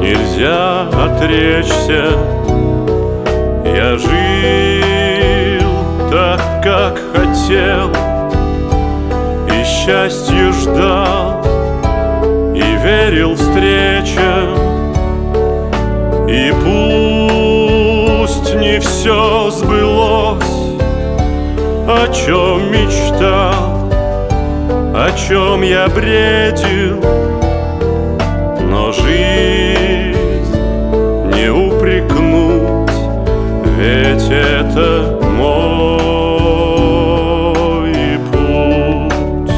нельзя отречься. Я жил так, как хотел, и счастье ждал, и верил встречам. И пусть не все сбылось, о чем мечтал, о чем я бредил, но жизнь не упрекнуть, ведь это мой путь.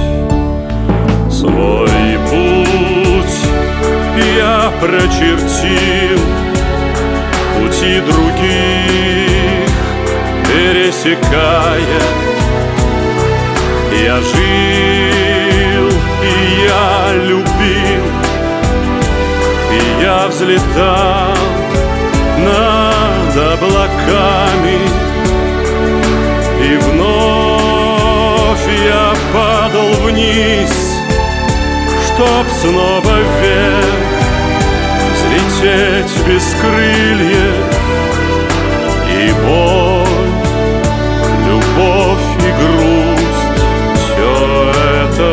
Свой путь я прочертил, пути других пересекая. Я жил, и я любил, и я взлетал над облаками, и вновь я падал вниз, чтоб снова вверх взлететь без крыльев. И боль, любовь и грусть — все это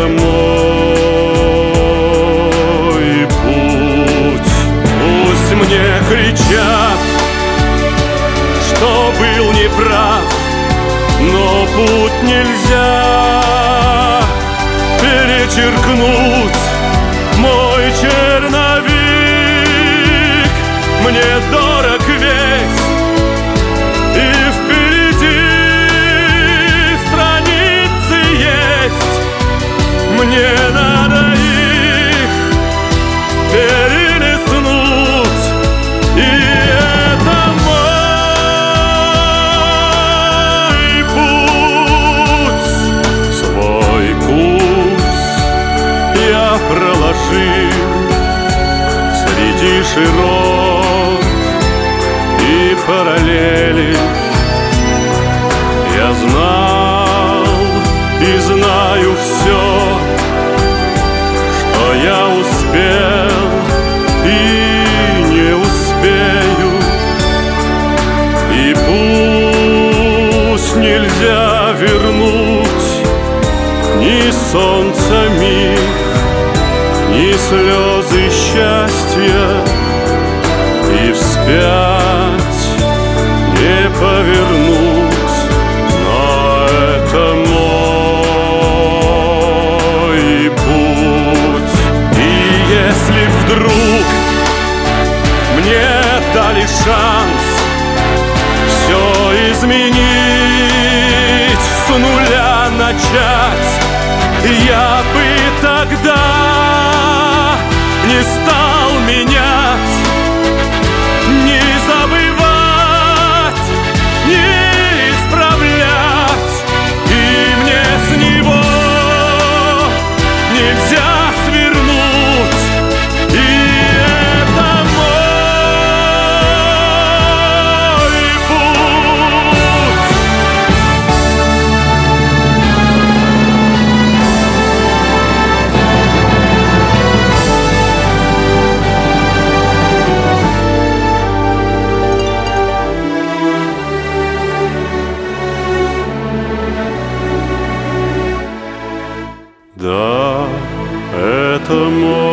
мой путь. Пусть мне кричат, что был неправ, но путь нельзя перечеркнуть. Мой черновик мне дорог весь, и впереди страницы есть. Мне надо их перелистнуть, и это мой путь. Свой курс я проложил среди широт и параллели. Я знал и знаю все, что я успел и не успею. И пусть нельзя вернуть ни солнца миг, ни слезы счастья, и вспять не повернуть, но это мой путь. И если вдруг мне дали шанс все изменить, с нуля начать, я бы тогда не стал менять, не забывать, не исправлять. И мне с него нельзя свернуть, и это мой путь. Да, это мой